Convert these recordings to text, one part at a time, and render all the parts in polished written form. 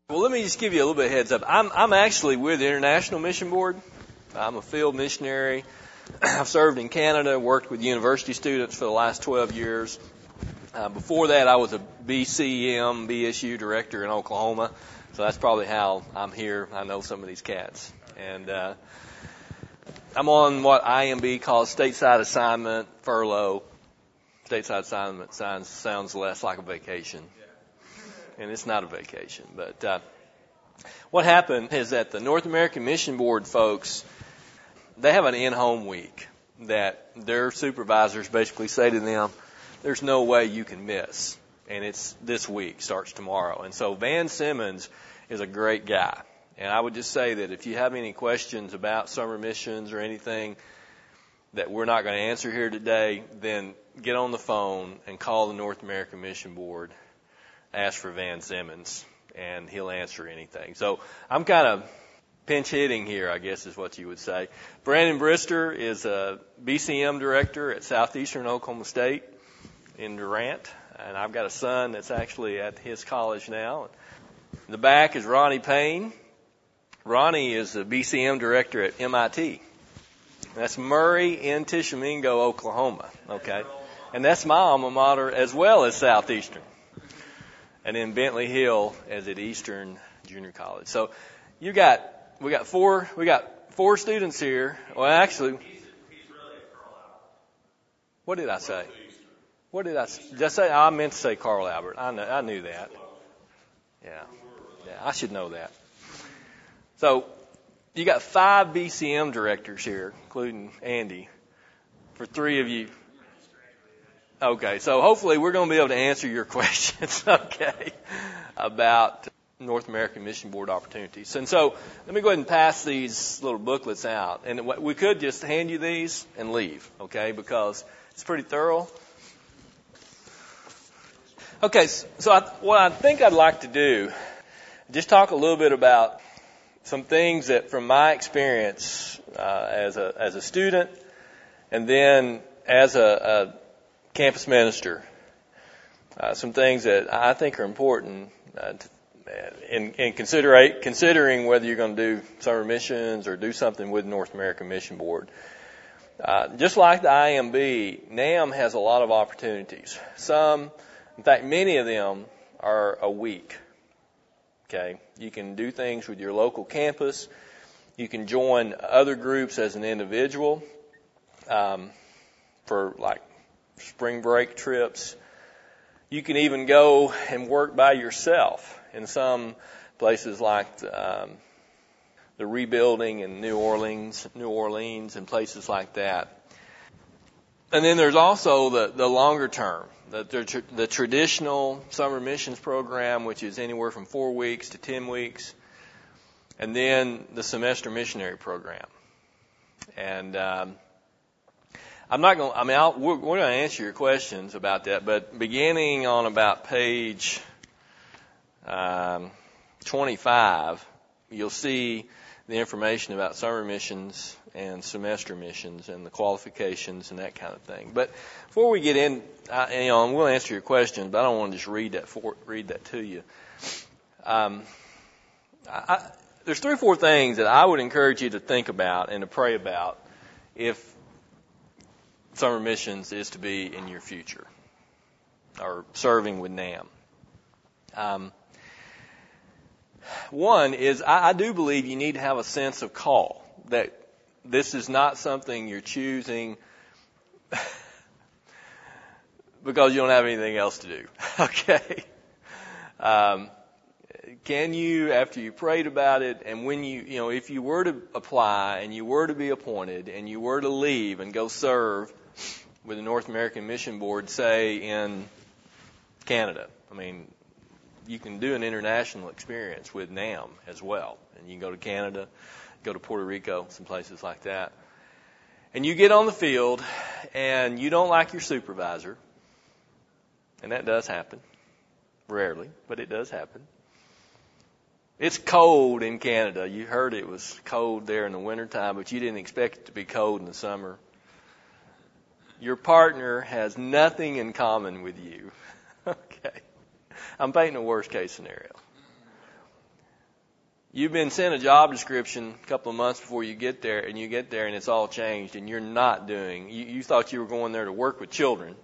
Well, let me just give you a little bit of heads up. I'm actually with the International Mission Board. I'm a field missionary. I've served in Canada, worked with university students for the last 12 years. Before that, I was a BSU director in Oklahoma. So that's probably how I'm here. I know some of these cats. And I'm on what IMB calls stateside assignment, furlough. Stateside assignment sounds less like a vacation. And it's not a vacation. But what happened is that the North American Mission Board folks, they have an in-home week that their supervisors basically say to them, there's no way you can miss. And it's this week, starts tomorrow. And so Van Simmons is a great guy. And I would just say that if you have any questions about summer missions or anything that we're not going to answer here today, then get on the phone and call the North American Mission Board. Ask for Van Simmons, and he'll answer anything. So I'm kind of pinch hitting here, I guess is what you would say. Brandon Brister is a BCM director at Southeastern Oklahoma State in Durant, and I've got a son that's actually at his college now. In the back is Ronnie Payne. Ronnie is a BCM director at MIT. That's Murray in Tishomingo, Oklahoma. Okay, and that's my alma mater as well as Southeastern. And then Bentley Hill as at Eastern Junior College. So we got four students here. Well, actually, he's really at Carl Albert. What did I say? What did I say? Did I say? I meant to say Carl Albert. I knew that. Yeah, I should know that. So you got 5 BCM directors here, including Andy, for 3 of you. Okay, so hopefully we're going to be able to answer your questions, okay, about North American Mission Board opportunities. And so let me go ahead and pass these little booklets out. And we could just hand you these and leave, okay, because it's pretty thorough. Okay, so what I think I'd like to do, just talk a little bit about some things that from my experience as a student and then as a campus minister, some things that I think are important in considering whether you're going to do summer missions or do something with North American Mission Board. Just like the IMB, NAM has a lot of opportunities. In fact, many of them are a week. Okay, you can do things with your local campus. You can join other groups as an individual for like spring break trips. You can even go and work by yourself in some places like the rebuilding in New Orleans and places like that. And then there's also the longer term, the traditional summer missions program, which is anywhere from 4 weeks to 10 weeks, and then the semester missionary program. And we're going to answer your questions about that, but beginning on about page 25, you'll see the information about summer missions and semester missions and the qualifications and that kind of thing. But before we get in, and we'll answer your questions, but I don't want to just read that to you. There's 3 or 4 things that I would encourage you to think about and to pray about if summer missions is to be in your future, or serving with NAM. One is I do believe you need to have a sense of call, that this is not something you're choosing because you don't have anything else to do. Okay. Can you, after you prayed about it, and when if you were to apply and you were to be appointed and you were to leave and go serve with the North American Mission Board, say in Canada, you can do an international experience with NAM as well. And you can go to Canada, go to Puerto Rico, some places like that. And you get on the field and you don't like your supervisor. And that does happen. Rarely, but it does happen. It's cold in Canada. You heard it was cold there in the wintertime, but you didn't expect it to be cold in the summer. Your partner has nothing in common with you. Okay. I'm painting a worst case scenario. You've been sent a job description a couple of months before you get there, and you get there and it's all changed, and you're not doing. You thought you were going there to work with children,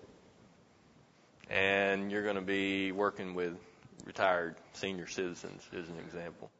and you're going to be working with retired senior citizens, as an example.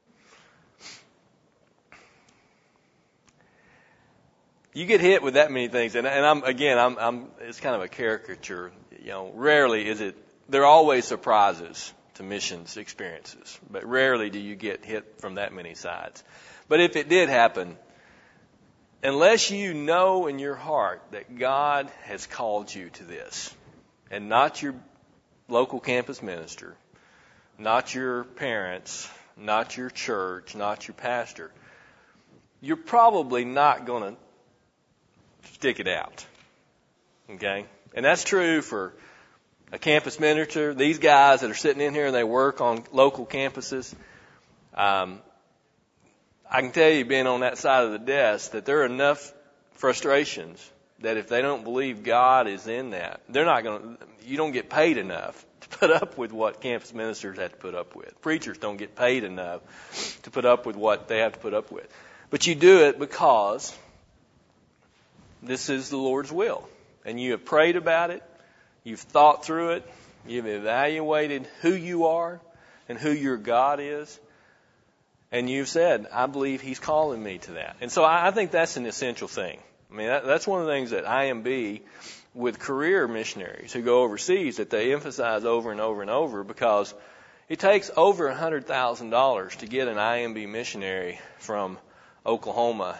You get hit with that many things, and I'm it's kind of a caricature. Rarely is it. There are always surprises to missions experiences, but rarely do you get hit from that many sides. But if it did happen, unless you know in your heart that God has called you to this, and not your local campus minister, not your parents, not your church, not your pastor, you're probably not going to stick it out. Okay? And that's true for a campus minister. These guys that are sitting in here and they work on local campuses, I can tell you, being on that side of the desk, that there are enough frustrations that if they don't believe God is in that, you don't get paid enough to put up with what campus ministers have to put up with. Preachers don't get paid enough to put up with what they have to put up with. But you do it because this is the Lord's will. And you have prayed about it. You've thought through it. You've evaluated who you are and who your God is. And you've said, I believe He's calling me to that. And so I think that's an essential thing. I mean, that's one of the things that IMB, with career missionaries who go overseas, that they emphasize over and over and over, because it takes over $100,000 to get an IMB missionary from Oklahoma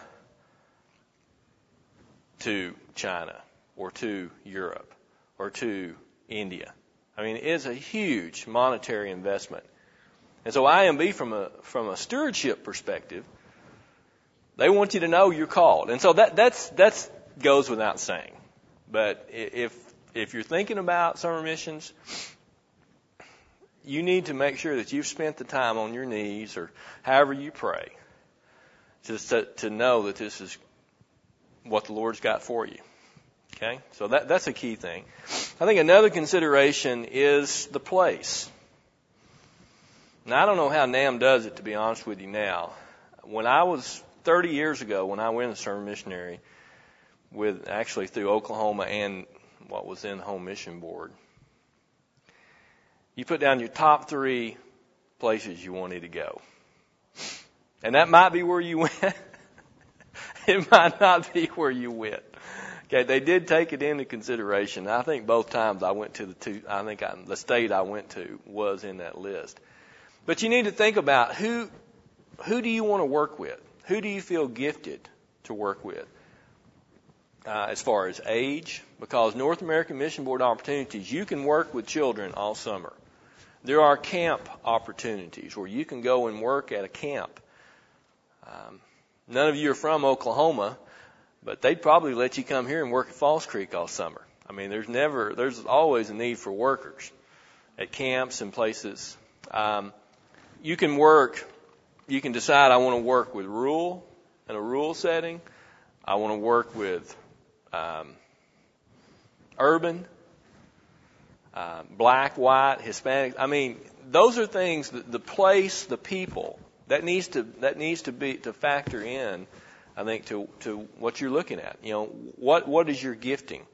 to China or to Europe or to India. I mean, it's a huge monetary investment. And so IMB, from a stewardship perspective, they want you to know you're called. And so that goes without saying. But if you're thinking about summer missions, you need to make sure that you've spent the time on your knees or however you pray just to know that this is what the Lord's got for you. Okay? So that's a key thing. I think another consideration is the place. Now, I don't know how NAM does it, to be honest with you now. When I was 30 years ago, when I went as a sermon missionary, through Oklahoma and what was then the Home Mission Board, you put down your top 3 places you wanted to go. And that might be where you went. It might not be where you went. Okay, they did take it into consideration. I think both times I went to the state I went to was in that list. But you need to think about who do you want to work with? Who do you feel gifted to work with? As far as age, because North American Mission Board opportunities, you can work with children all summer. There are camp opportunities where you can go and work at a camp. None of you are from Oklahoma, but they'd probably let you come here and work at Falls Creek all summer. I mean, there's always a need for workers at camps and places. You can decide I want to work with in a rural setting. I want to work with urban, black, white, Hispanic. I mean, those are things, the place, the people, that needs to factor in, I think, to what you're looking at. What is your gifting?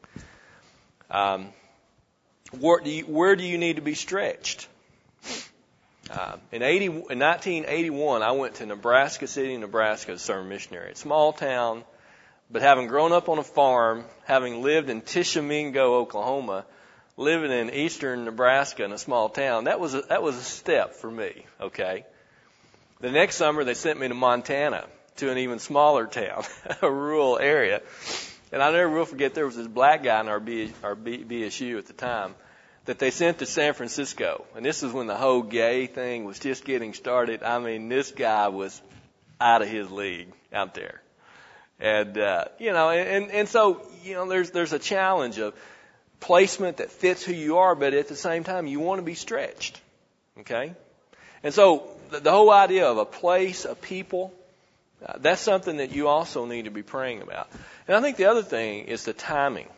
Where do you need to be stretched? In 1981, I went to Nebraska City, Nebraska as a sermon missionary. It's a small town, but having grown up on a farm, having lived in Tishomingo, Oklahoma, living in eastern Nebraska in a small town, that was a step for me. Okay. The next summer, they sent me to Montana, to an even smaller town, a rural area. And I never will forget, there was this black guy in our BSU at the time that they sent to San Francisco. And this is when the whole gay thing was just getting started. I mean, this guy was out of his league out there. And, so, there's a challenge of placement that fits who you are, but at the same time, you want to be stretched. Okay? And so, the whole idea of a place, a people, that's something that you also need to be praying about. And I think the other thing is the timing.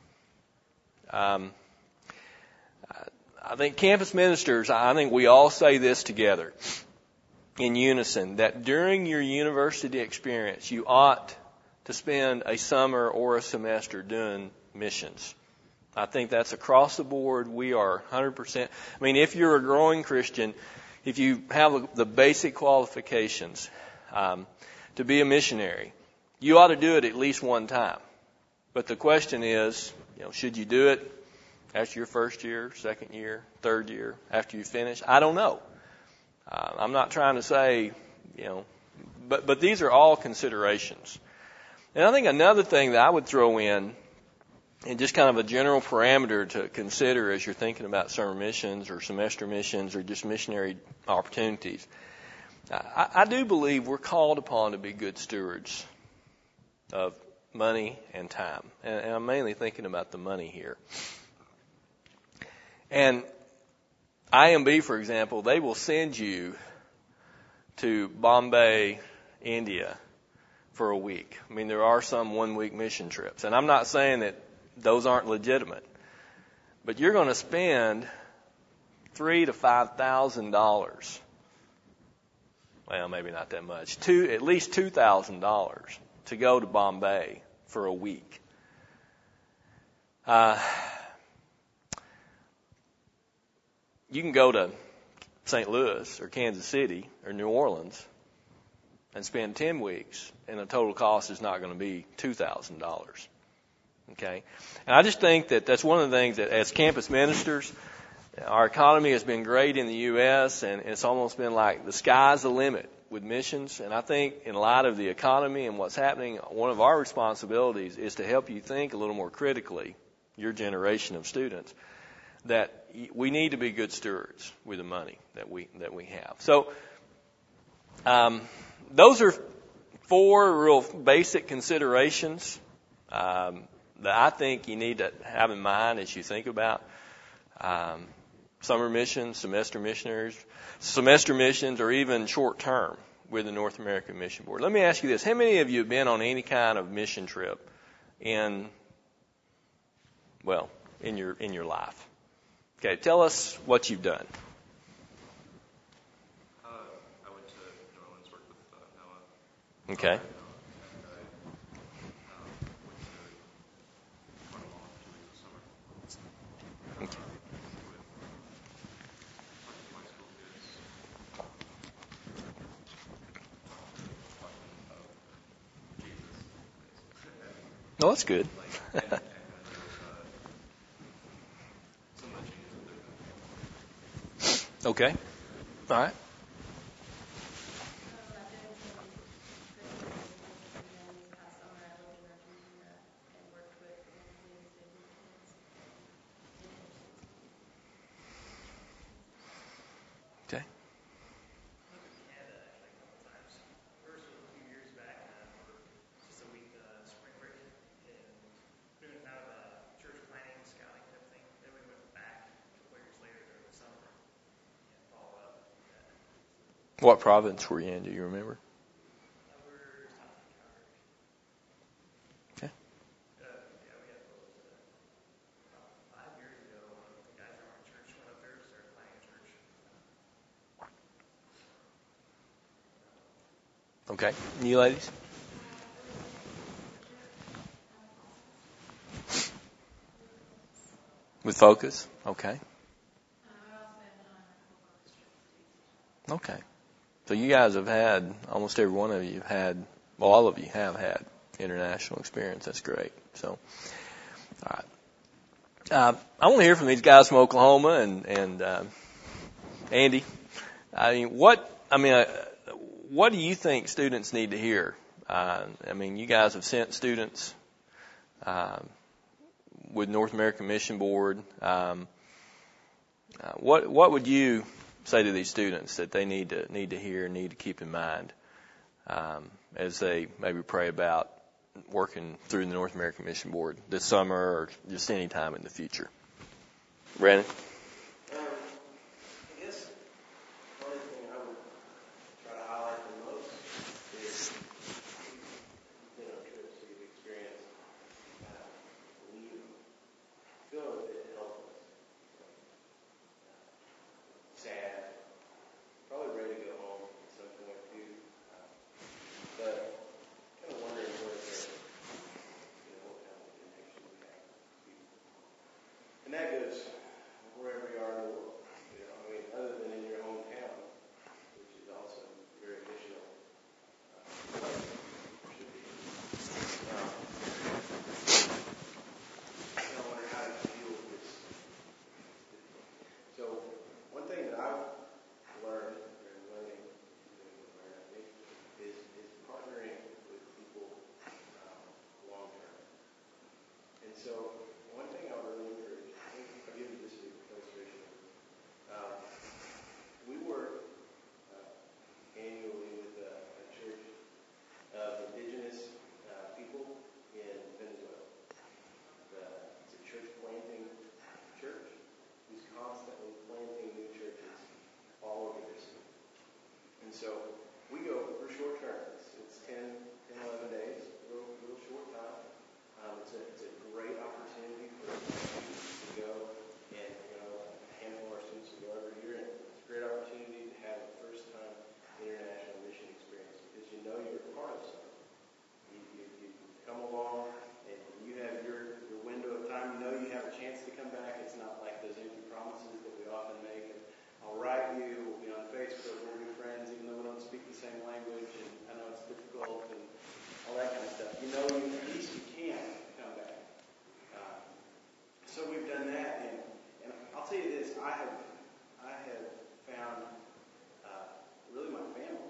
I think campus ministers, I think we all say this together. in unison that during your university experience, you ought to spend a summer or a semester doing missions. I think that's across the board. We are 100%. I mean, if you're a growing Christian, if you have the basic qualifications to be a missionary, you ought to do it at least one time. But the question is, should you do it after your first year, second year, third year, after you finish? I don't know. I'm not trying to say, but these are all considerations. And I think another thing that I would throw in, and just kind of a general parameter to consider as you're thinking about summer missions or semester missions or just missionary opportunities, I do believe we're called upon to be good stewards of money and time. And I'm mainly thinking about the money here. And IMB, for example, they will send you to Bombay, India for a week. I mean, there are some 1-week mission trips. And I'm not saying that those aren't legitimate. But you're going to spend $3,000 to $5,000. Well, maybe not that much. At least $2,000 to go to Bombay for a week. You can go to St. Louis or Kansas City or New Orleans and spend 10 weeks, and the total cost is not going to be $2,000. Okay? And I just think that that's one of the things that as campus ministers, our economy has been great in the U.S., and it's almost been like the sky's the limit with missions. And I think in light of the economy and what's happening, one of our responsibilities is to help you think a little more critically, your generation of students, that we need to be good stewards with the money that we have. So those are 4 real basic considerations that I think you need to have in mind as you think about summer missions, semester missions, or even short term with the North American Mission Board. Let me ask you this. How many of you have been on any kind of mission trip in your life? Okay, tell us what you've done. I went to New Orleans, worked with Noah. Okay. And I went to Guatemala for 2 weeks of summer. Okay. With my school kids. Talking about Jesus. Oh, that's good. And some of the changes that they're doing. Okay. All right. Okay. Just a week spring break, and we went out church planning, scouting type thing. Then we went back a couple years later during the summer and followed up. What province were you in? Do you remember? We're south of Calgary. Okay. Yeah, we had those about 5 years ago. The guys from our church went up there, started planning a church. Okay. You ladies? With Focus? Okay. Okay. So you guys have had, almost every one of you have had, well, all of you have had international experience. That's great. So, all right. I want to hear from these guys from Oklahoma and Andy. What do you think students need to hear? You guys have sent students with North American Mission Board. What would you say to these students that they need to hear, need to keep in mind as they maybe pray about working through the North American Mission Board this summer or just any time in the future? Brandon? I guess the only thing I would try to highlight the most is, trips that you've experienced when you feel a bit helpless, sad, probably ready to go home in some so we go for short terms. It's 10, 11 days, little short time. It's a great opportunity for students to go, and a handful of our students will go every year, and it's a great opportunity to have a first-time international mission experience because you're a part of something. You come along, and you have your window of time. You have a chance to come back. It's not like those empty promises that we often make. I'll write you, we'll be on Facebook, we'll be friends, even though we don't speak the same language, and I know it's difficult, and all that kind of stuff. At least you can come back. So we've done that, and I'll tell you this, I have found really my family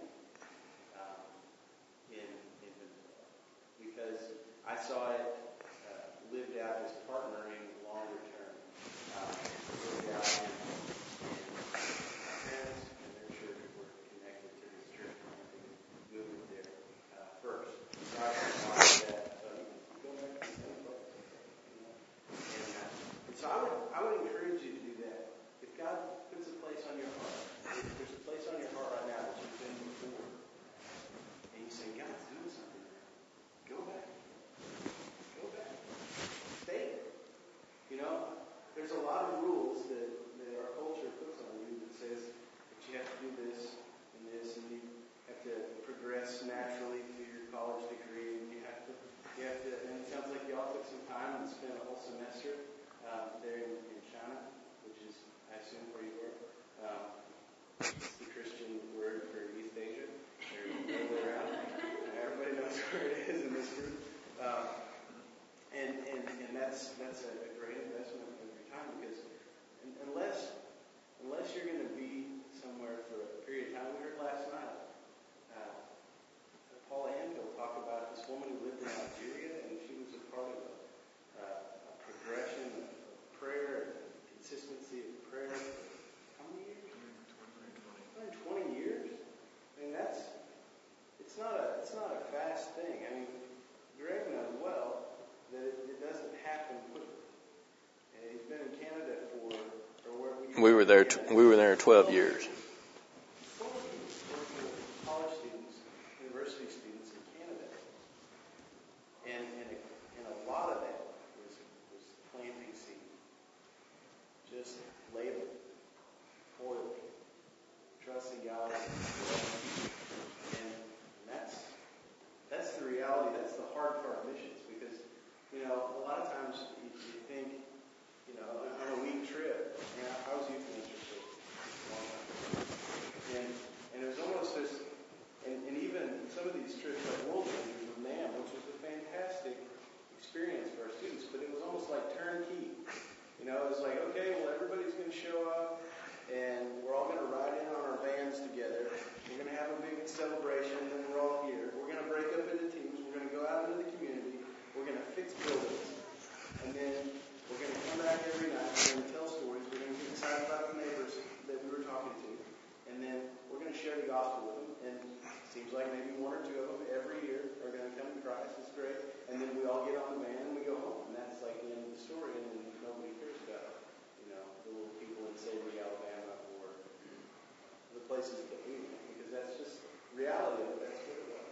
in because I saw it lived out as partnering longer term. Lived out in my parents and their church were connected to this church movement there first. So I saw that. So you can go back to the same place. And so I would encourage you to do that. If God puts a place on your heart, if there's a place on your heart right now that you've been before, and you say, God's doing something there, go back. Go back. Stay there. There's a lot of rules that our culture puts on you that says that you have to do this, and you have to progress naturally through your college degree, and you have to, and it sounds like y'all took some time and spent a whole semester there in China, which is, I assume, where you were. It's the Christian word for East Asia. They're all the way around. Everybody knows where it is in this group. And that's a great investment of your time because unless you're going to be somewhere for a period of time, we heard last night, Paula Anfield talk about this woman who lived in Nigeria, and she was a part of a progression of prayer and consistency of prayer. How many years? 20 years. I mean, it's not a fast thing. I mean, Greg knows well that it doesn't happen quickly. And he's been in Canada we were there 12 years. 12 years working with college students, university students in Canada. And a lot of that was planting seed. Just laboring, toiling, trusting God. And that's the reality. That's the hard part of missions because, a lot of times you think, on a week trip, I was youth minister for a long time. And it was almost this, and even some of these trips like World Changers with NAM, which was a fantastic experience for our students, but it was almost like turnkey. It was like, okay, well, everybody's going to show up, and we're all going to ride in on our vans together. We're going to have a big celebration, and then we're all here. We're going to break up into teams. We're going to go out into the community. We're going to fix buildings. And then we're going to come back every night. We're going to tell stories. We're going to get excited about the neighbors that we were talking to. And then we're going to share the gospel with them. And it seems like maybe one or two of them every year are going to come to Christ. It's great. And then we all get on the van and we go home. And that's like the end of the story. And then nobody cares about, the little people in Savory, Alabama, or the places that we went. Because that's just reality of it. That's what it was.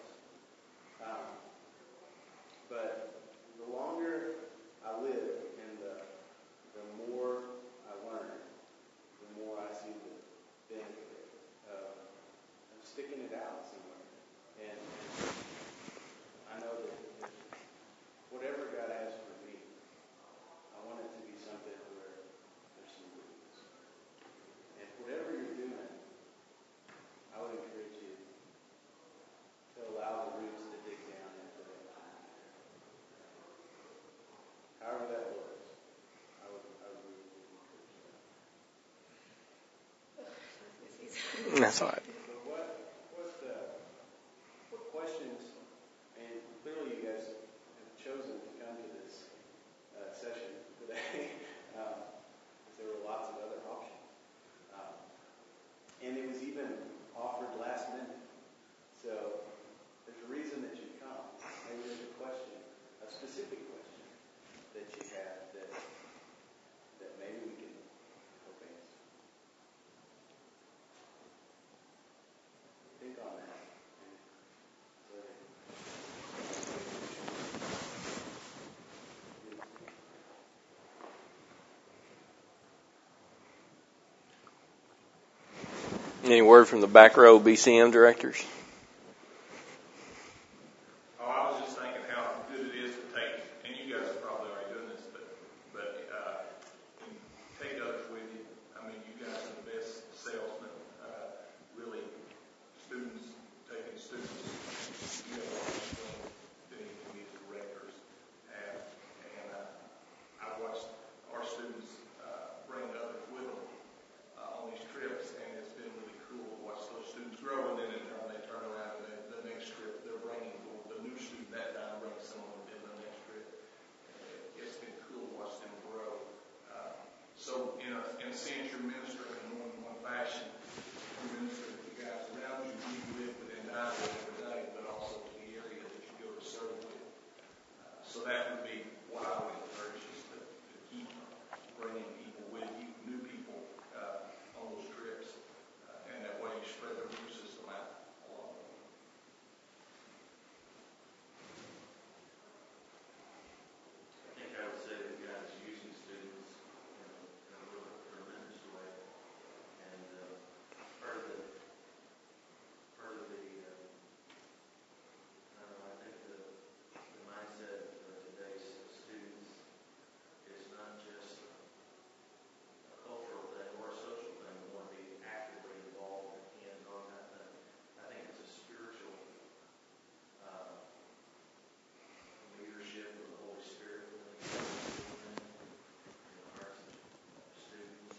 But the longer I live and the more I learn, the more I see the benefit of sticking it out somewhere. And I know that whatever God has for me, I want it to be something where there's some roots. And whatever you're doing, I would encourage you to allow the roots to dig down into that. However that looks, I would really encourage that. That's all right. But what questions, and clearly you guys have chosen to come to this session today, because there were lots of other options. And it was even offered last minute. So there's a reason that you come. Maybe there's a question, a specific question that you have that maybe we can help answer. Any word from the back row BCM directors? Oh, I was just thinking how good it is to take, and you guys are probably already doing this, but take others with you. I mean, you guys are the best salesmen. Really, taking students, you have a lot of strength that even we as directors have. And I watched our students bring others with them on these trips, and it's been really cool to watch those students grow, and then in turn they turn around and the next trip they're bringing the new student that time brings someone in the next trip. It's been cool to watch them grow. So in a sense, you're ministering in more than one fashion. You're ministering to the guys around you who you live within Idaho every day, but also to the area that you go to serve with. So that would be what I would encourage is to keep bringing people with you, new people on those trips, and that way you spread the root system out along the way. I think I would say that God is using students in a really tremendous way, and part of the I don't know, I think the mindset of today's students is not just a cultural thing or a social thing. We want to be actively involved and hands-on that thing. I think it's a spiritual leadership of the Holy Spirit within the hearts of students.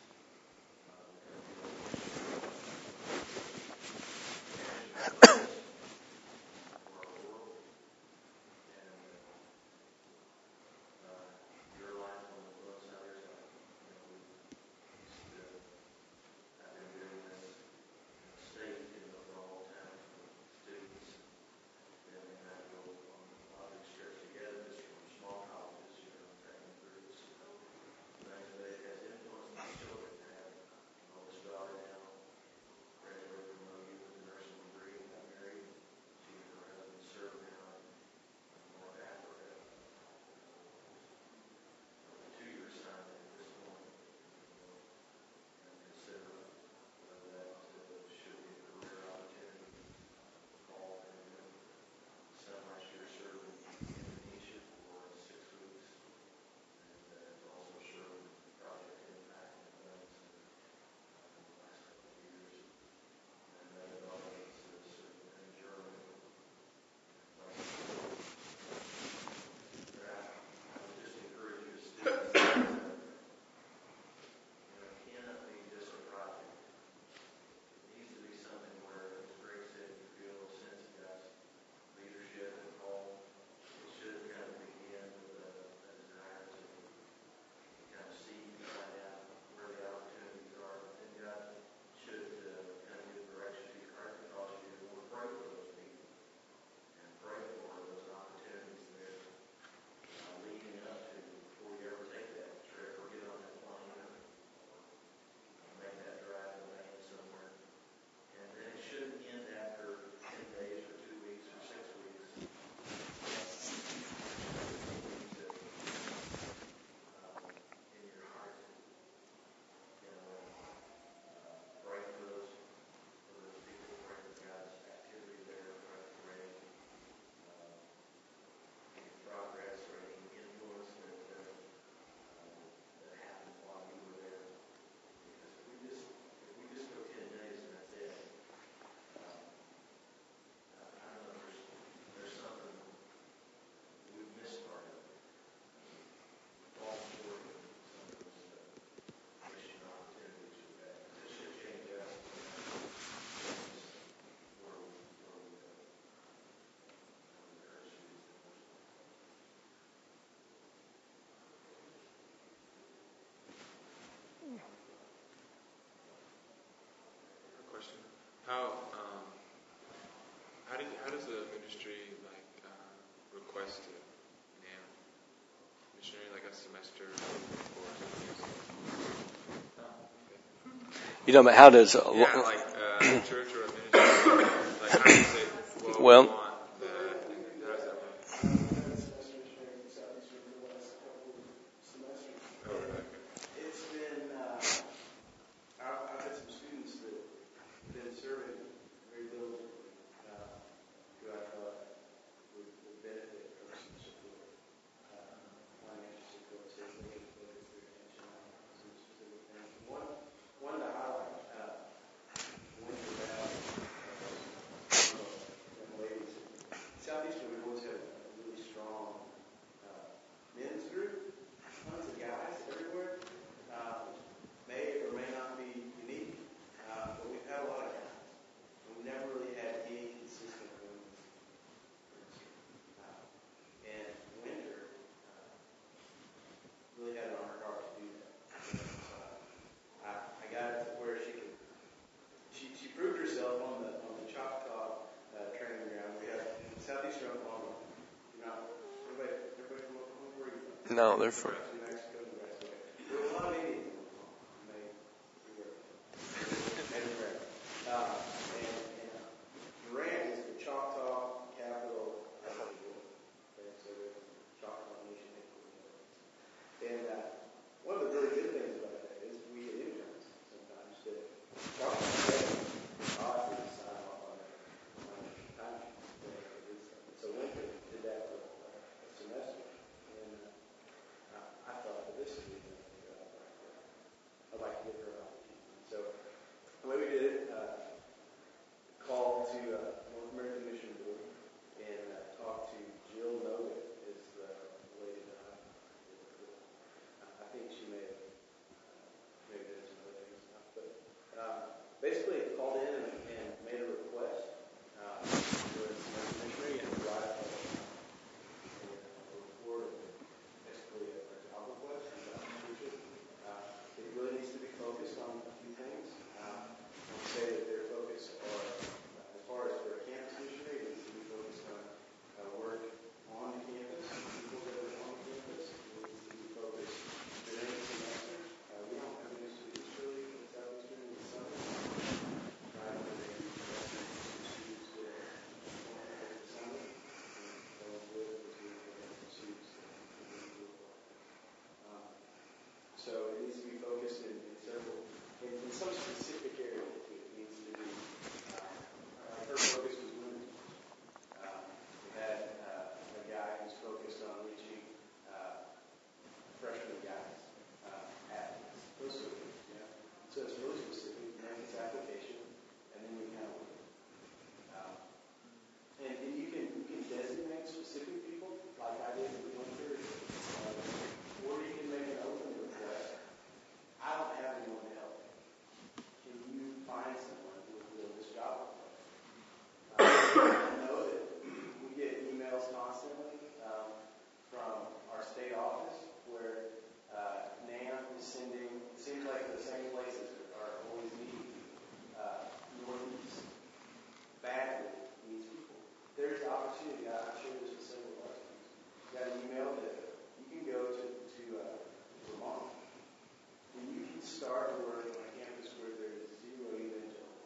Your life will influence others. I've been doing this in the state, for a long time for students. And then I go on a lot of these trips together, just from small colleges, training groups, things. But it has influenced my children. I have my oldest daughter now, graduated from OU with a nursing degree, and got married. She and her husband serve now in North Africa. 2-year assignment at this point. And consider whether that should be a career opportunity. Call for him. Son last year served in Indonesia for 6 weeks, and also served in Project Impact and things in the last couple of years. And another daughter is served in Germany. But I would just encourage you as students, cannot be just a project. It needs to be something where, as Greg said, you feel a sense of God's leadership and call. It should kind of begin with a desire to kind of see and find out where the opportunities are. And God should kind of give direction to your heart and cause you to want to pray for those people and pray for those opportunities there leading up to before you ever take that trip or get on that plane or make that drive and land somewhere. And then it shouldn't end after 10 days or 2 weeks or 6 weeks. In your heart, pray for those people, pray for God's activity there, pray for any progress or any influence that happened while you were there. Because if we just go 10 days and that's it, I don't know, there's something we've missed part of it. Fall short of some of those mission opportunities we've had. It should change us where we go. I would encourage you to do those. Question: How does the ministry request a missionary, like a semester or You know, how does a church or a ministry? Like how do you say? Well, we want that, and how does that work? Oh, okay. It's been, I've had some students that have been Southeastern Oklahoma. You know, everybody from Oklahoma, where are you from? No, they're from. New Mexico, Nebraska. There were a lot of Indians in Oklahoma. Native American. And Durant is the Choctaw capital of the world. Okay, so the Choctaw Nation headquarters. And one of the really good things about that is we get interns sometimes that Choctaw to sign off on their time. So Lincoln did that for a semester. And I thought, well, this would be something that I'd like to give her an opportunity. So the way we did it, called to North American Mission Board and talked to Jill Novick, is the lady that I think she may have maybe done some other things now. But basically called in and made a request for some missionary and provide a report, basically a job request. It really needs to be focused on a few things. I would say that their focus are, as far as for a campus missionary, it needs to be focused on work on the campus, people that are on the campus. It needs to be focused during the semester. We don't have any students really in the Southeastern in the summer. Right, where they students that want to take the summer. And those with students so it needs to be focused in several, in some specific area. It needs to be, her focus was women. We had a guy who's focused on reaching freshman guys, athletes, those sort of things, you know. So it's really specific, make this application, and then we kind of look. And you can designate specific people, like I did with one period, or you can make an open request. I don't have anyone to help. Can you find someone who will fill this job? I know that we get emails constantly from our state office where NAM is sending, it seems like the same places are always needing. Northeast badly needs people. There's opportunity. I'm sure this with several of us. You got an email that you can go to Vermont and you can start work on a campus where there is zero evangelical.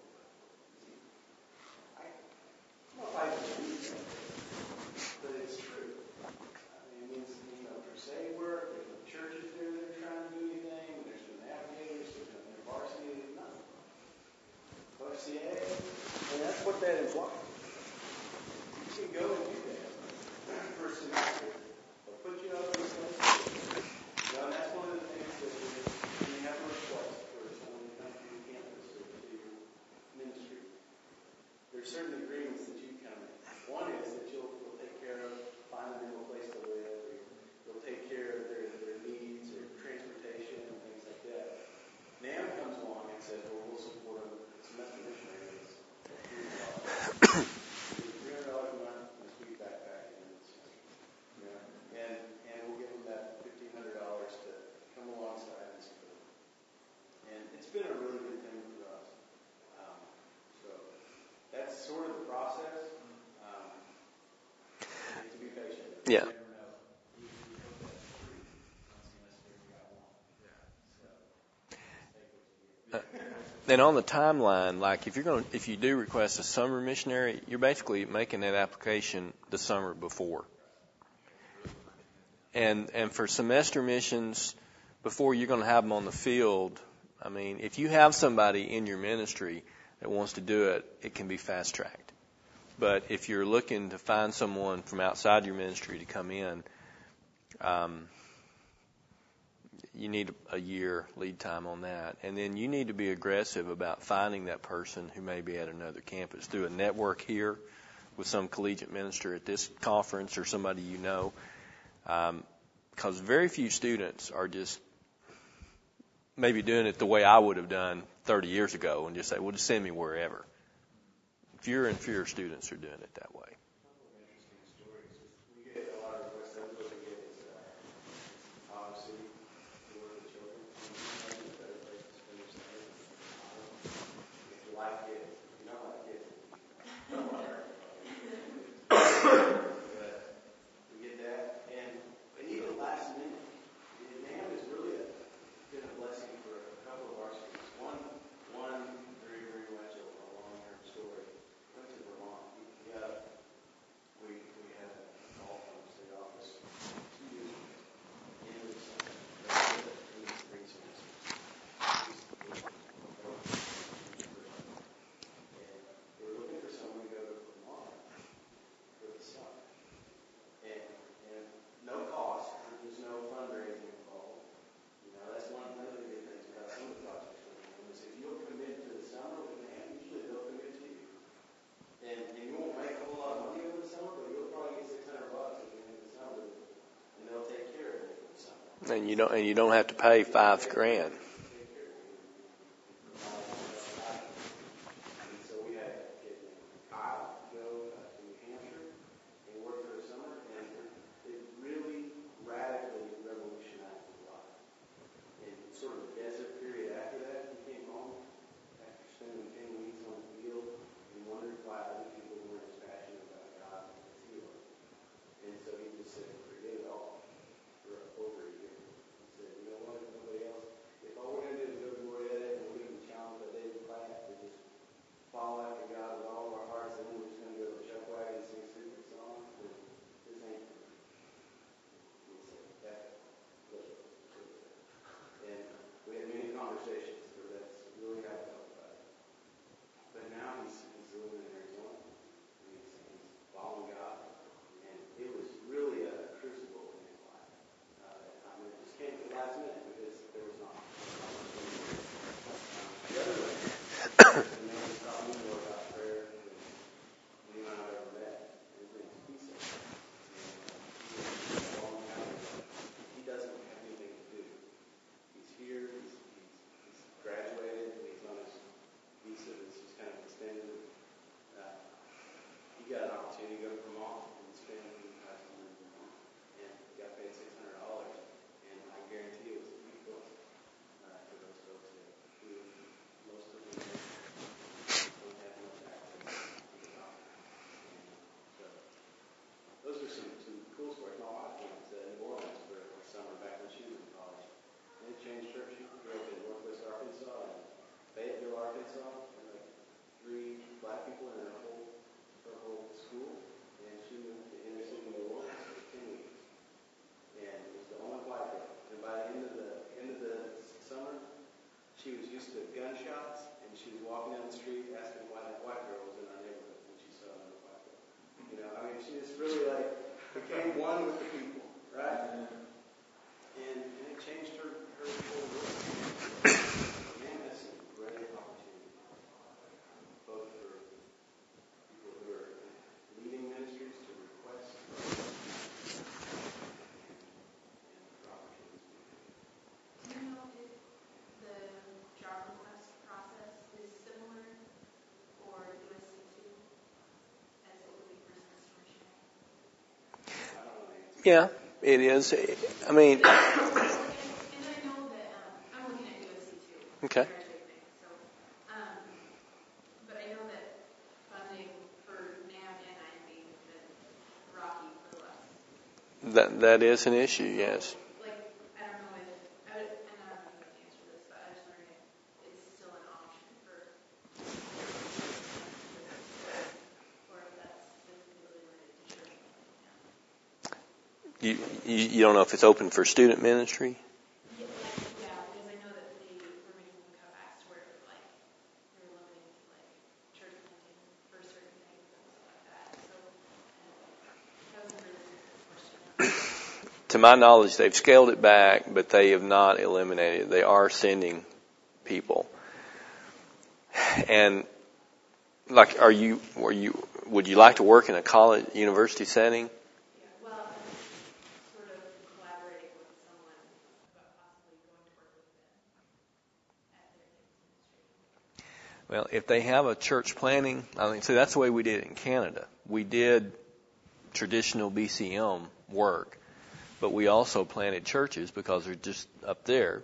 I don't know if I believe that, but it's true. It means, crusade work, there's no churches there that are trying to do anything, there's no navigators, there's no varsity, there's nothing. OFCA, and that's what that implies. You can go and do that for a semester. They'll put you up in this place. And that's one of the things that we have a request for someone to come to your campus or to your ministry. There's certain agreements that you come in. One is that you'll take care of finding them a place to live, or you'll take care of their needs or transportation and things like that. NAM comes along and says, well, we'll support them with semester missionaries. $300 a month and a sweet backpack in the semester. And we'll give them that $1,500 to come alongside and support them. And it's been a really good thing for us. So that's sort of the process. You need to be patient. Yeah. You never know. You hope that's free one semester you got one. So take what you get. And on the timeline, like if you do request a summer missionary, you're basically making that application the summer before. And for semester missions, before you're going to have them on the field, I mean, if you have somebody in your ministry that wants to do it, it can be fast tracked. But if you're looking to find someone from outside your ministry to come in, you need a year lead time on that. And then you need to be aggressive about finding that person who may be at another campus. Do a network here with some collegiate minister at this conference or somebody you know. Because very few students are just maybe doing it the way I would have done 30 years ago and just say, well, just send me wherever. Fewer and fewer students are doing it that way. Interesting stories. We get a lot of requests. That's what we get is obviously for the children. It's a better place to spend your summer. If you like it, if you don't like it, don't worry. And you don't have to pay $5,000. And so we had Kyle go to New Hampshire and work for the summer, and it really radically revolutionized his life. And sort of the desert period after that, he came home after spending 10 weeks on the field and wondered why other people weren't as passionate about God as he was. And so he just said, forget it all for over a year. He said, you know what, if nobody else, if all we're going to do is go to Morietta and we're going to be challenged by David Platt to just follow after God with all of our hearts, and then we're just going to go to the chuck wagon and sing stupid songs, then this ain't for me. He said, let's go. And we had many conversations where that's really how I felt about it. But now he's living in Arizona, and he's following God, and it was really a crucible in his life. I mean, it just came at the last minute because there was not. The other way, the man who's taught me more about prayer than anyone I've ever met, and his name's Pisa. And following God, he doesn't have anything to do. He's here, he's graduated, he's on his visa that's just kind of extended. He got an opportunity to go to Vermont and spend his high school in Vermont, and got paid $600, and I guarantee it was a big deal for those folks who most of them don't have much access to the doctor. And so those are some cool stories. My wife went to New Orleans for a summer back when she was in college. And it changed her. She grew up in Northwest Arkansas and Fayetteville, Arkansas. And like 3 black people in her whole school. And she moved to inner city New Orleans for 10 weeks. And was the only white girl. And by the end of the summer, she was used to gunshots, and she was walking down the street asking why that white girl was in our neighborhood when she saw another white girl. You know, I mean, she just really became one with the people, right? And it changed her whole world. Man, that's a great opportunity, both for people who are leading ministries to request and for opportunities. Do you know if the job request process is similar for USC2 as it would be for Semester Missionary? I don't know the answer. Yeah, it is. I mean, And I know that I'm looking at USC2. Okay. So, but I know that funding for NAM and IMB has been rocky for the last. that is an issue, yes. Like, I don't know if, and I don't know the answer to this, but I was wondering if it's still an option for, or if that's specifically related to church. You don't know if it's open for student ministry? Yeah, because I know that they were making some cutbacks where, like, they were limiting, like, church planting for certain things and stuff like that. So, that was a really good question. To my knowledge, they've scaled it back, but they have not eliminated it. They are sending people. And like, would you like to work in a college, university setting? Yeah, well, I'm sort of collaborating with someone about possibly going to work with them at their kids' ministry. Well, if they have a church planting, see, that's the way we did it in Canada. We did traditional BCM work, but we also planted churches because they're just up there.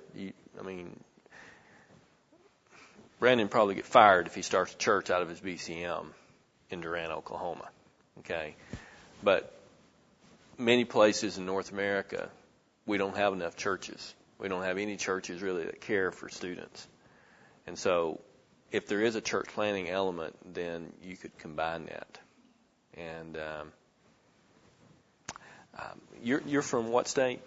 Brandon probably get fired if he starts a church out of his BCM in Durant, Oklahoma. Okay, but many places in North America, we don't have enough churches. We don't have any churches really that care for students, and so if there is a church planting element, then you could combine that. And you're from what state?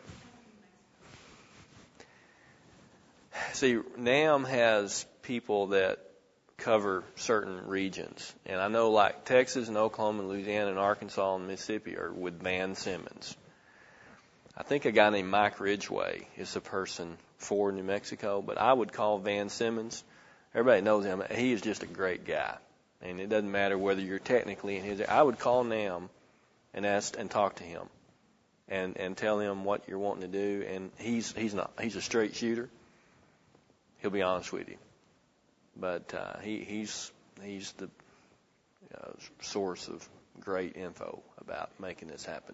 See, NAM has people that cover certain regions. And I know like Texas and Oklahoma and Louisiana and Arkansas and Mississippi are with Van Simmons. I think a guy named Mike Ridgway is the person for New Mexico, but I would call Van Simmons. Everybody knows him. He is just a great guy. And it doesn't matter whether you're technically in his. I would call NAM and ask and talk to him. and tell him what you're wanting to do. And he's a straight shooter. He'll be honest with you. But he's the source of great info about making this happen.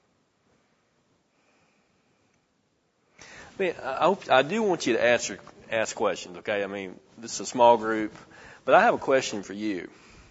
I mean, I do want you to ask questions, okay? I mean, this is a small group, but I have a question for you.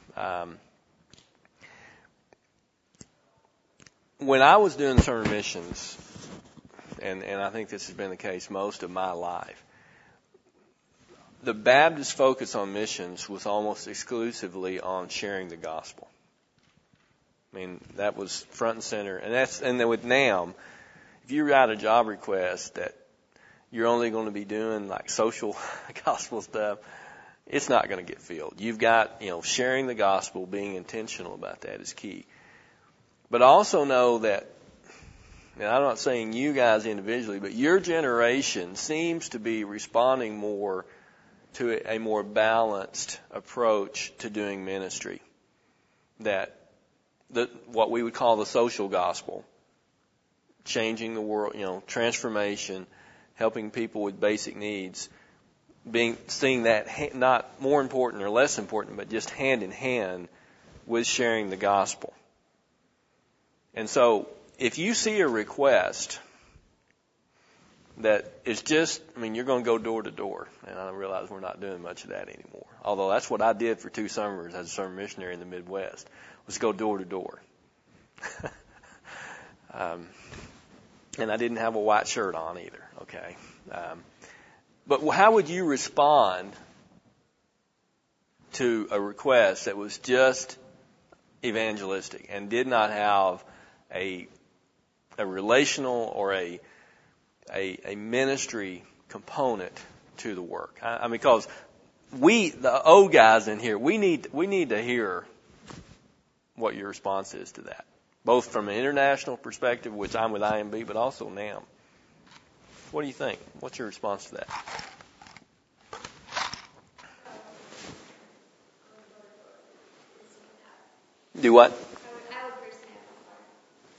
When I was doing summer missions, and I think this has been the case most of my life, the Baptist focus on missions was almost exclusively on sharing the gospel. I mean, that was front and center. And then with NAM, if you write a job request that you're only going to be doing like social gospel stuff, it's not going to get filled. You've got, sharing the gospel, being intentional about that is key. But I also know that, and I'm not saying you guys individually, but your generation seems to be responding more to a more balanced approach to doing ministry. What we would call the social gospel, changing the world, transformation, helping people with basic needs, seeing that not more important or less important, but just hand in hand with sharing the gospel. And so, if you see a request that is just, you're going to go door to door. And I realize we're not doing much of that anymore. Although that's what I did for 2 summers as a summer missionary in the Midwest, was go door to door. And I didn't have a white shirt on either, okay? But how would you respond to a request that was just evangelistic and did not have a relational or a ministry component to the work? Because the O guys in here, we need to hear what your response is to that, both from an international perspective, which I'm with IMB, but also NAM. What do you think? What's your response to that? Do what? I would personally have a car.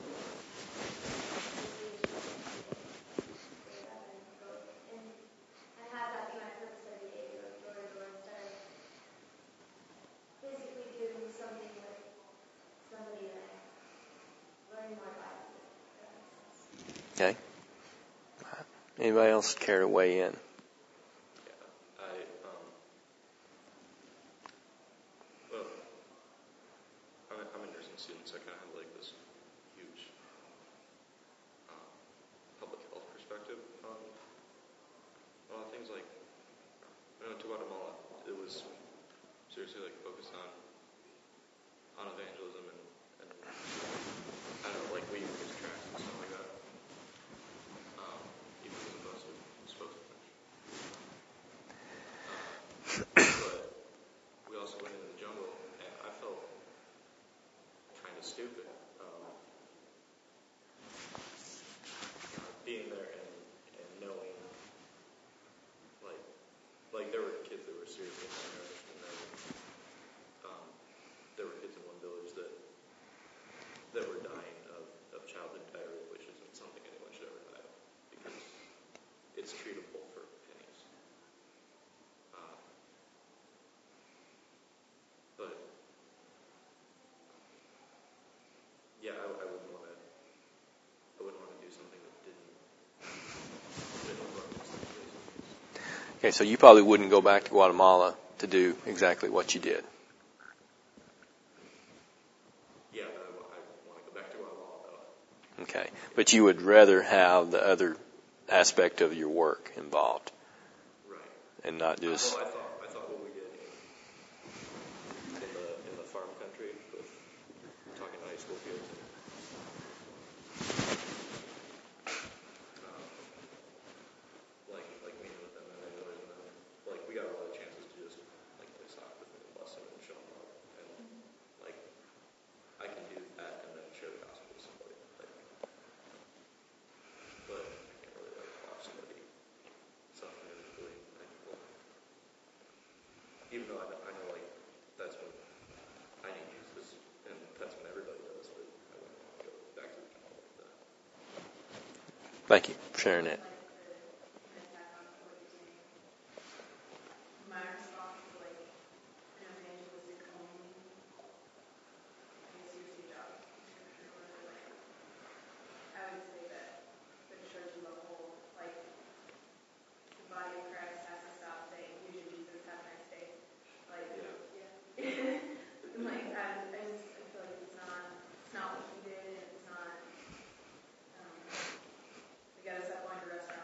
And have that be my purpose every day, to go door to door instead of physically doing something with somebody that I'm learning more about. Okay. Anybody else care to weigh in? I'm a nursing student, so I kind of have like this huge public health perspective on a lot of things. Like, when I went to Guatemala, it was seriously like focused on evangelism and I don't know, like we use tracks and stuff like that. Even though most of it spoke French. But we also went into the jungle, and I felt kind of stupid. Being there and knowing, like there were kids that were seriously malnourished, and there were kids in one village that were dying of childhood diarrhea, which isn't something anyone should ever die of, because it's treatable for pennies. But yeah, I wouldn't want to do something that didn't run these situations. Okay, so you probably wouldn't go back to Guatemala to do exactly what you did. Yeah, I want to go back to Guatemala, though. Okay, but you would rather have the other aspect of your work involved, Right. and not just. Well, I thought what we did in the farm country with talking to high school kids and like meeting with them and evangelizing them, like we got a lot of chances to just like play soccer with them and bless them and show them love, and like I can do that and then share the gospel with somebody. But I can't really like watch somebody suffer individually. Even though I know like that's when I need to use this, and that's when everybody does, but I Thank you for sharing that. My response is like an evangelistic only. I guess you see job description or whatever. Like, I would say that the church as a whole, like the body of Christ, has to stop saying, "Here's your Jesus, have a nice day." Like, yeah. Like I feel like it's not what he did, and it's not. We got to stop going to restaurants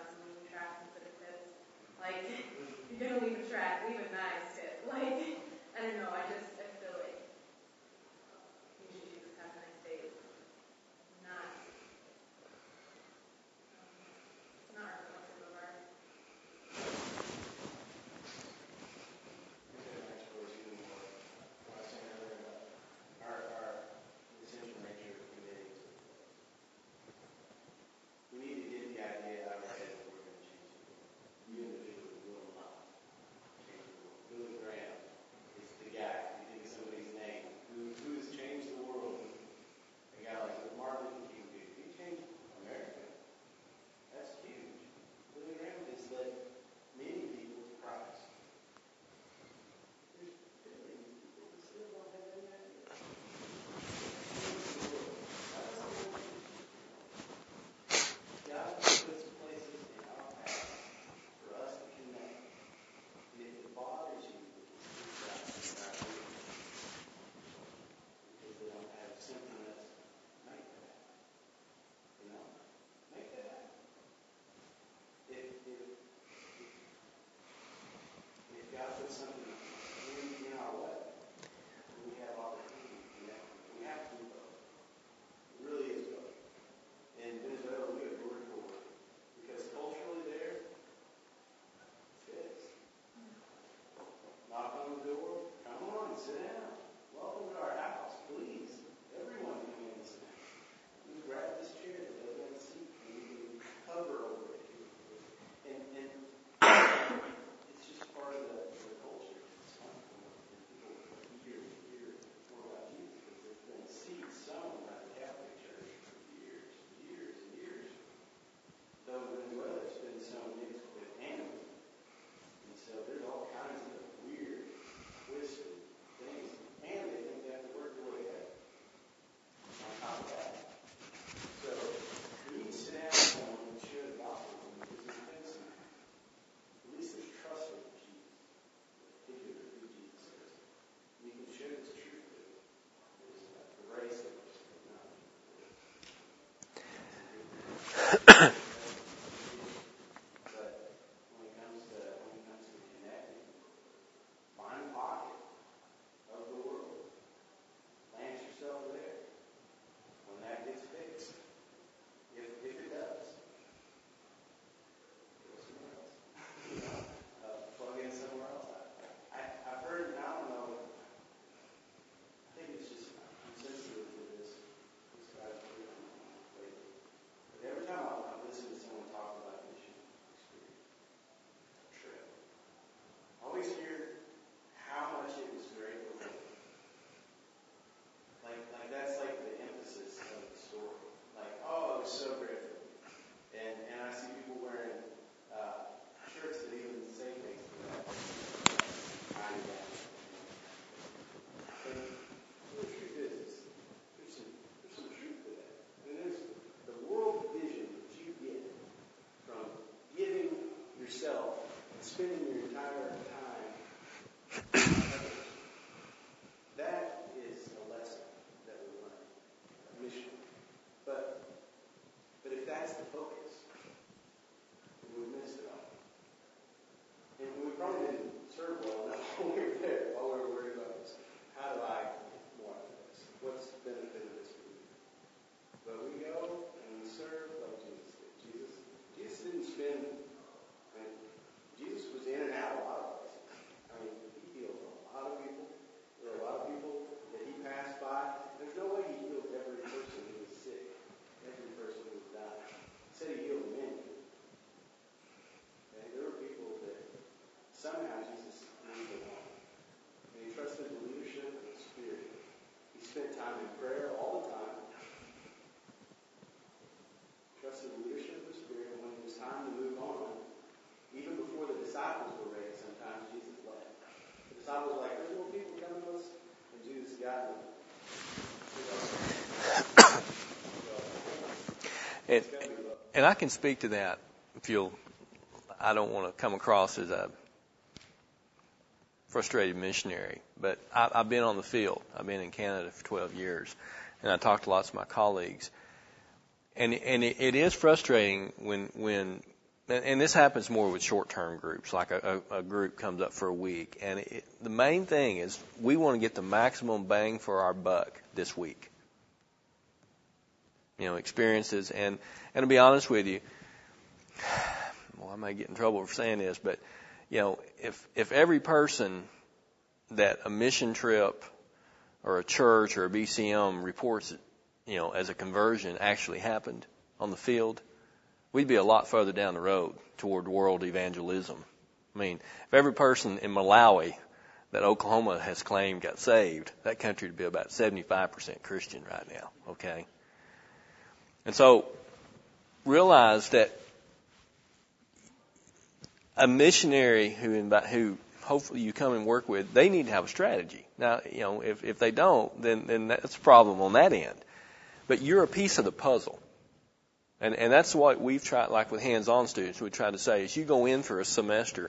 And I can speak to that I don't want to come across as a frustrated missionary, but I've been on the field. I've been in Canada for 12 years, and I talked to lots of my colleagues. And it is frustrating when this happens more with short-term groups, like a group comes up for a week. And the main thing is we want to get the maximum bang for our buck this week. Experiences. And to be honest with you, well, I may get in trouble for saying this, but, if every person that a mission trip or a church or a BCM reports, as a conversion actually happened on the field, we'd be a lot further down the road toward world evangelism. I mean, if every person in Malawi that Oklahoma has claimed got saved, that country would be about 75% Christian right now, okay? And so realize that a missionary who hopefully you come and work with, they need to have a strategy. Now, if they don't, then that's a problem on that end. But you're a piece of the puzzle. And that's what we've tried, like with hands-on students, we try to say is you go in for a semester,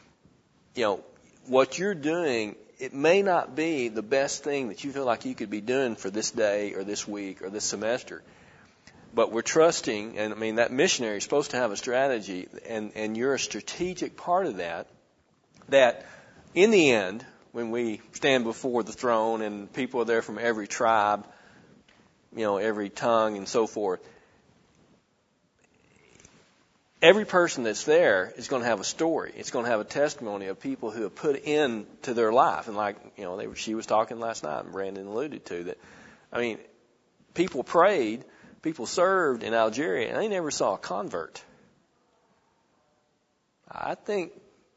what you're doing, it may not be the best thing that you feel like you could be doing for this day or this week or this semester. But we're trusting, and that missionary is supposed to have a strategy, and you're a strategic part of that in the end, when we stand before the throne and people are there from every tribe, every tongue and so forth, every person that's there is going to have a story. It's going to have a testimony of people who have put into their life. And like, she was talking last night and Brandon alluded to that. People prayed, people served in Algeria, and they never saw a convert. I think,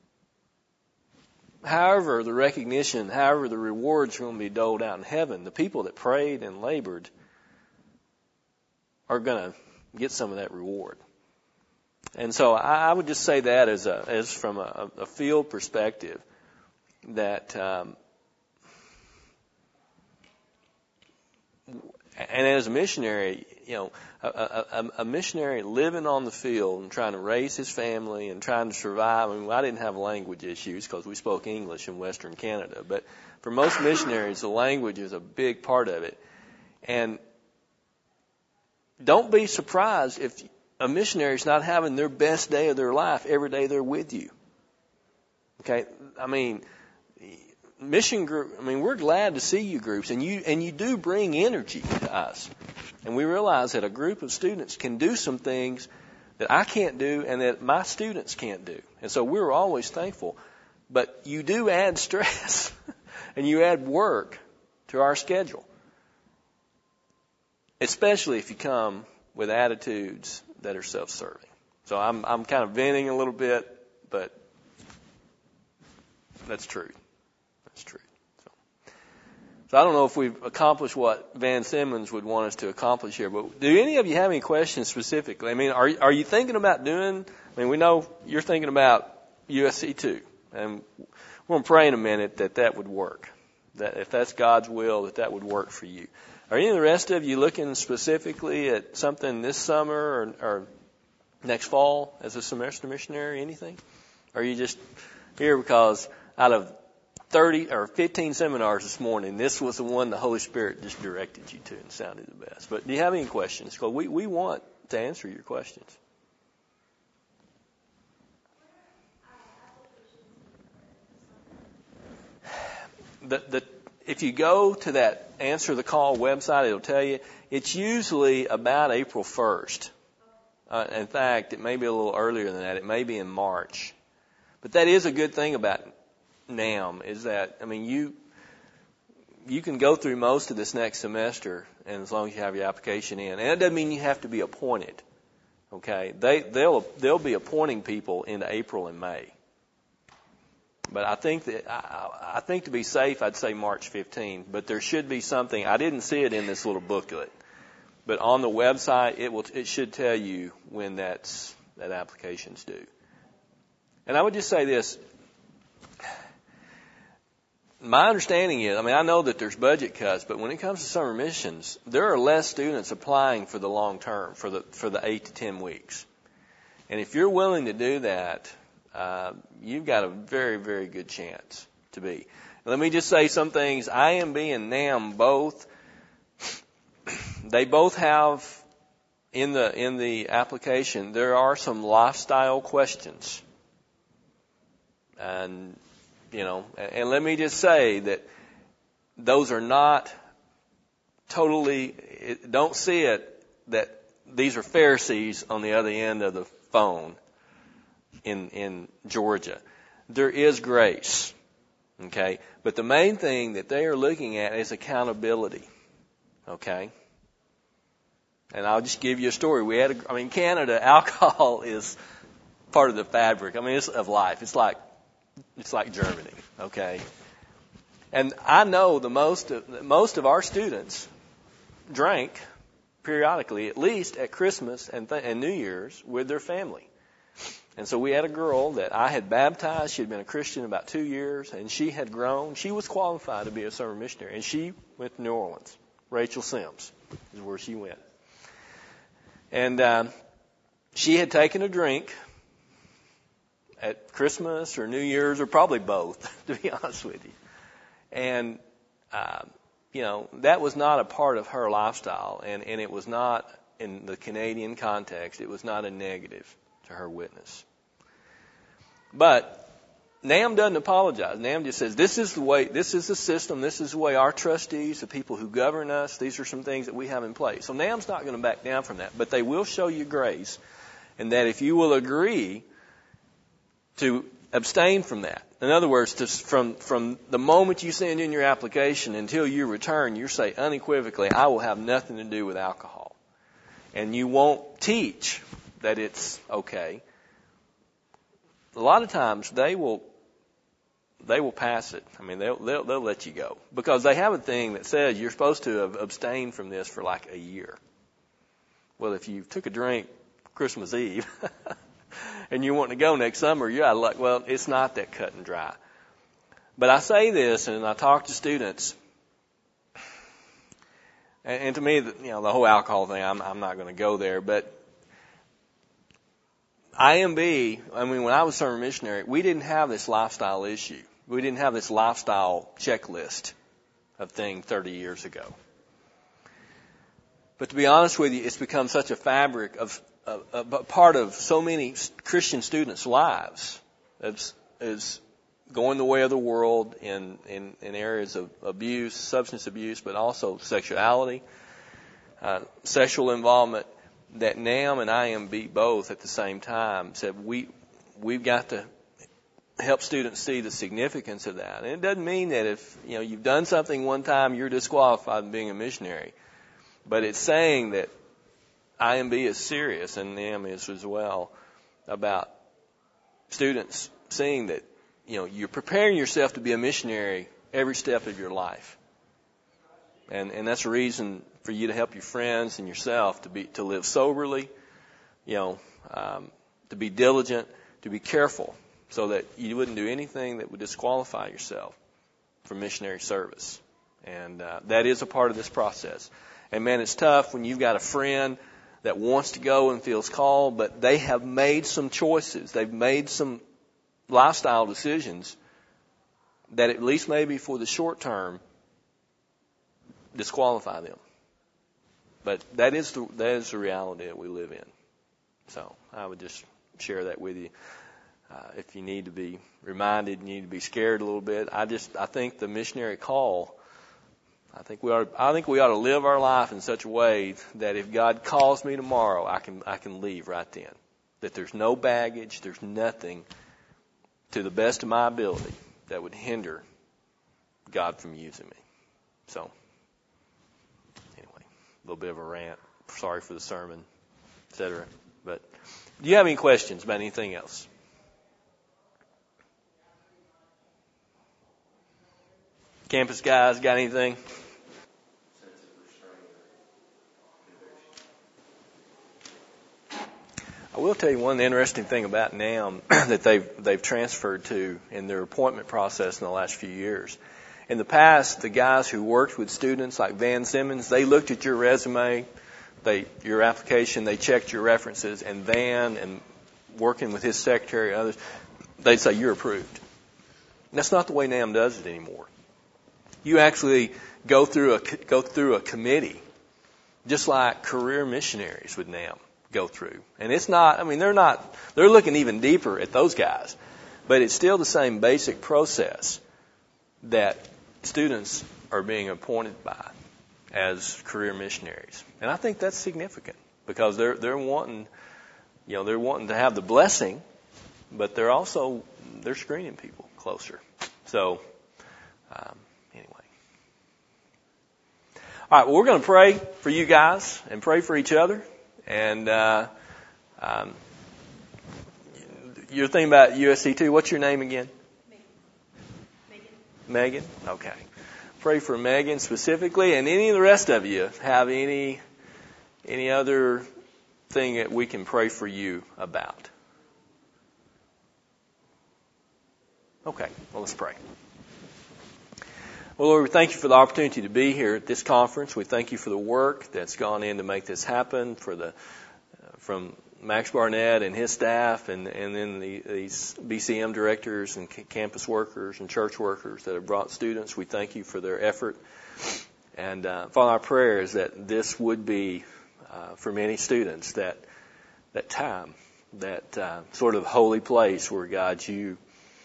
however the recognition, however the rewards are going to be doled out in heaven, the people that prayed and labored are going to get some of that reward. And so I would just say that as from a field perspective, that and as a missionary, a missionary living on the field and trying to raise his family and trying to survive. I didn't have language issues because we spoke English in Western Canada, but for most missionaries, the language is a big part of it. And don't be surprised if a missionary is not having their best day of their life every day they're with you. Okay? Mission group, we're glad to see you groups, and you do bring energy to us. And we realize that a group of students can do some things that I can't do and that my students can't do. And so we're always thankful. But you do add stress and you add work to our schedule. Especially if you come with attitudes that are self-serving. So I'm kind of venting a little bit, but that's true. That's true. So I don't know if we've accomplished what Van Simmons would want us to accomplish here, but do any of you have any questions specifically? Are you thinking about doing, we know you're thinking about USC too, and we're going to pray in a minute that would work, that if that's God's will, that would work for you. Are any of the rest of you looking specifically at something this summer or next fall as a semester missionary, anything? Or are you just here because out of 30 or 15 seminars this morning, this was the one the Holy Spirit just directed you to and sounded the best? But do you have any questions? Because we want to answer your questions. If you go to that Answer the Call website, it'll tell you it's usually about April 1st. In fact, it may be a little earlier than that. It may be in March. But that is a good thing about NAM, is that, you can go through most of this next semester, and as long as you have your application in. And that doesn't mean you have to be appointed. Okay? They'll be appointing people in April and May. But I think to be safe, I'd say March 15th. But there should be something. I didn't see it in this little booklet, but on the website it should tell you when that application's due. And I would just say this: my understanding is, I know that there's budget cuts, but when it comes to summer missions, there are less students applying for the long term, for the 8 to 10 weeks. And if you're willing to do that, you've got a very, very good chance to be. Let me just say some things. IMB and NAM they both have in the application, there are some lifestyle questions. And let me just say that those are not totally, don't see it that these are Pharisees on the other end of the phone in Georgia. There is grace, okay? But the main thing that they are looking at is accountability, okay? And I'll just give you a story. Canada, alcohol is part of the fabric. It's of life. It's like Germany, okay? And I know most of our students drank periodically, at least at Christmas and New Year's, with their family. And so we had a girl that I had baptized. She had been a Christian about 2 years, and she had grown. She was qualified to be a summer missionary, and she went to New Orleans. Rachel Sims is where she went. And she had taken a drink at Christmas or New Year's, or probably both, to be honest with you. And, that was not a part of her lifestyle, and it was not, in the Canadian context, it was not a negative to her witness. But NAM doesn't apologize. NAM just says, this is the system, this is the way our trustees, the people who govern us, these are some things that we have in place. So NAM's not going to back down from that, but they will show you grace, and that if you will agree to abstain from that. In other words, from the moment you send in your application until you return, you say unequivocally, I will have nothing to do with alcohol. And you won't teach that it's okay. A lot of times they will pass it. They'll let you go, because they have a thing that says you're supposed to have abstained from this for like a year. Well, if you took a drink Christmas Eve and you want to go next summer, you're out of luck. Well, it's not that cut and dry. But I say this, and I talk to students, and to me, the whole alcohol thing, I'm not going to go there, but IMB, when I was summer missionary, we didn't have this lifestyle issue. We didn't have this lifestyle checklist of thing 30 years ago. But to be honest with you, it's become such a fabric of a part of so many Christian students' lives. Is going the way of the world in areas of abuse, substance abuse, but also sexuality, sexual involvement, that NAM and IMB both at the same time said we've got to help students see the significance of that. And it doesn't mean that if you've done something one time, you're disqualified from being a missionary. But it's saying that IMB is serious, and NAM is as well, about students seeing that you're preparing yourself to be a missionary every step of your life. And that's a reason for you to help your friends and yourself to live soberly, to be diligent, to be careful, so that you wouldn't do anything that would disqualify yourself from missionary service. And that is a part of this process. And man, it's tough when you've got a friend that wants to go and feels called, but they have made some choices. They've made some lifestyle decisions that at least maybe for the short term disqualify them. But that is the reality that we live in. So I would just share that with you. If you need to be reminded, you need to be scared a little bit. I think the missionary call, I think we ought to live our life in such a way that if God calls me tomorrow, I can leave right then. That there's no baggage, there's nothing to the best of my ability that would hinder God from using me. So, anyway, a little bit of a rant. Sorry for the sermon, etc. But do you have any questions about anything else? Campus guys, got anything? I will tell you one interesting thing about NAM that they've transferred to in their appointment process in the last few years In the past, the guys who worked with students like Van Simmons, they looked at your resume, your application, they checked your references, and Van and working with his secretary and others, they'd say you're approved. And that's not the way NAM does it anymore. You actually go through a committee, just like career missionaries with NAM go through. And it's not, they're looking even deeper at those guys, but it's still the same basic process that students are being appointed by as career missionaries. And I think that's significant because they're wanting to have the blessing, but they're screening people closer. So, anyway. All right, well, we're going to pray for you guys and pray for each other. And you're thinking about USC2. What's your name again? Megan? Okay. Pray for Megan specifically, and any of the rest of you have any other thing that we can pray for you about. Okay, well, let's pray. Well, Lord, we thank you for the opportunity to be here at this conference. We thank you for the work that's gone in to make this happen, from Max Barnett and his staff, and then these BCM directors and campus workers and church workers that have brought students. We thank you for their effort. And Father, our prayer is that this would be, for many students, that time, that sort of holy place where, God, you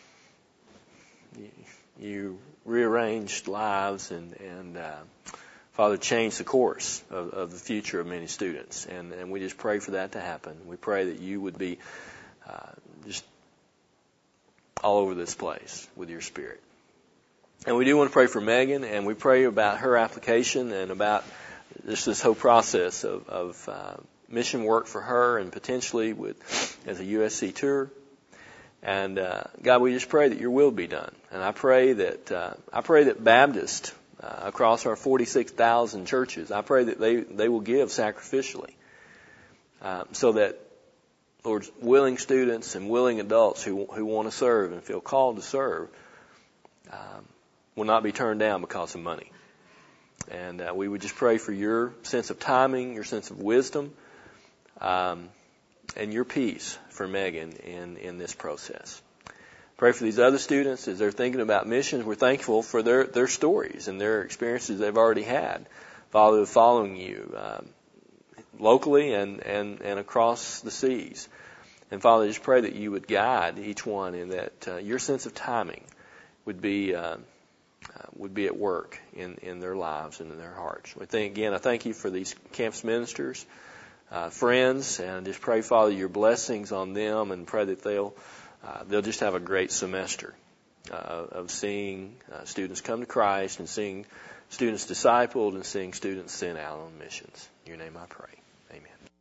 rearranged lives and Father, change the course of the future of many students. And we just pray for that to happen. We pray that you would be just all over this place with your Spirit. And we do want to pray for Megan, and we pray about her application and about just this whole process of mission work for her and potentially as a USC tour. And God, we just pray that your will be done. And I pray that Baptist across our 46,000 churches, I pray that they will give sacrificially, so that, Lord, willing students and willing adults who want to serve and feel called to serve will not be turned down because of money. And we would just pray for your sense of timing, your sense of wisdom, and your peace for Megan in this process. Pray for these other students as they're thinking about missions. We're thankful for their stories and their experiences they've already had, Father, following you locally and across the seas. And Father, just pray that you would guide each one, and that your sense of timing would be at work in their lives and in their hearts. I thank you for these campus ministers, friends, and just pray, Father, your blessings on them, and pray that they'll just have a great semester of seeing students come to Christ and seeing students discipled and seeing students sent out on missions. In your name I pray. Amen.